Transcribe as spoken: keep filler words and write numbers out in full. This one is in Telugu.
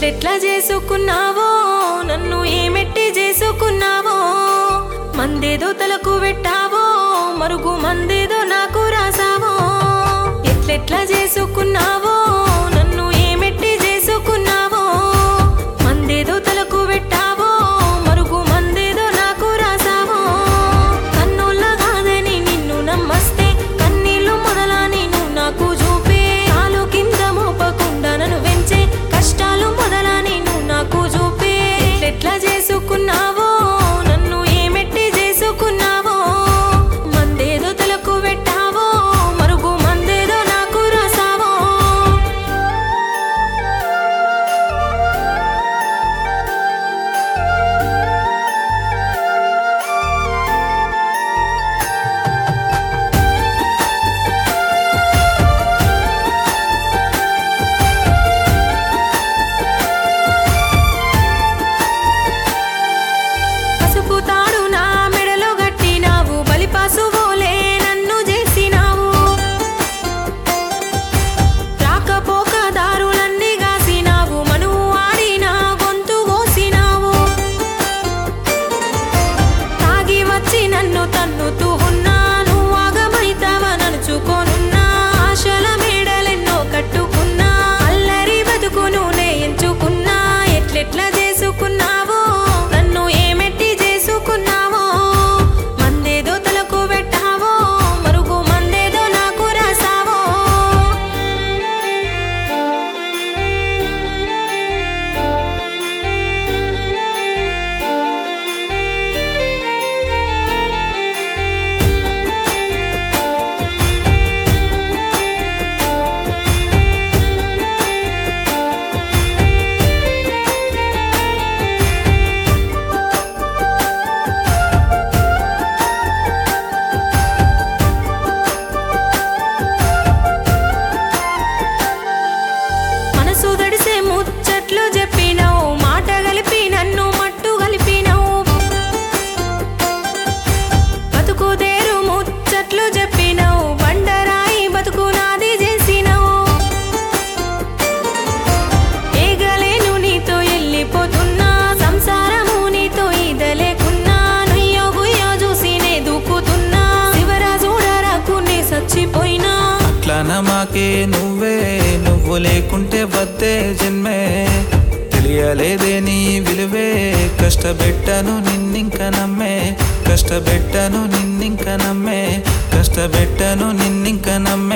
ఎట్లెట్లా చేసుకున్నావో నన్ను ఏమెట్టి చేసుకున్నావో మందేదో తలకు పెట్టావో మరుగు మందేదో నాకు రాసావో ఎట్లెట్లా చేసుకున్నావో నన్ను ఏమెట్టి చేసుకున్నావో మందేదో తలకు పెట్టావో మరుగు మందేదో నాకు రాసావో కన్నుల కాదని నిన్ను నమ్మస్తే కన్నీళ్లు మొదలని నువ్వు నాకు చూపే కాలు కింద మోపకుండా నన్ను వెంచే కష్టాలు మొదలని నువ్వు నాకు చూపే ఎట్లెట్లా చేసుకున్నావో నన్ను ఏమెట్టి చేసుకున్నావో మందేదో తలకు పెట్టావో మరుగు మందేదో నాకు రాసావో పసుపు తాడు నా మెడలో గట్టినావు బలిపశువులే నన్ను చేసినావు రాకపోక దారులన్నీ గాసినావు మనువు ఆడిన గొంతు కోసినావు తాగి వచ్చి నన్ను తన్నుతూ ఉన్నా నువ్వు ఆగమైతావా నడుచుకోనున్నా ఆశల మేడలెన్నో కట్టుకున్నా అల్లరి బతుకును నే ఎంచుకున్నా ఎట్లెట్లా చేసుకున్నావో నన్ను ఏమెట్టి చేసుకున్నావో మందేదో తలకు పెట్టావో మరుగు మందేదో నాకు రాసావో మనసు దడిసే ముచ్చట్లు చెప్పినావు మాట కలిపి నన్ను మట్టు కలిపినావు బతుకుదేరు ముచ్చట్లు చెప్పినావు బండరాయి బతుకు నాది చేసినావు ఏగలేను నీతో వెళ్ళిపోతున్నా సంసారము నీతో ఈదలేకున్నా నయ్యో గుయ్యో చూసి నే దూకుతున్నా శివరా చూడరాకు నే చచ్చిపోయినా అట్లా నమాకే నువ్వే నువ్వు లేకుంటే వద్దే జన్మే తెలియలేదే నీ విలువే కష్టపెట్టను నిన్నింక నమ్మే కష్టపెట్టను నిన్నింక నమ్మే కష్టపెట్టను నిన్నింక నమ్మే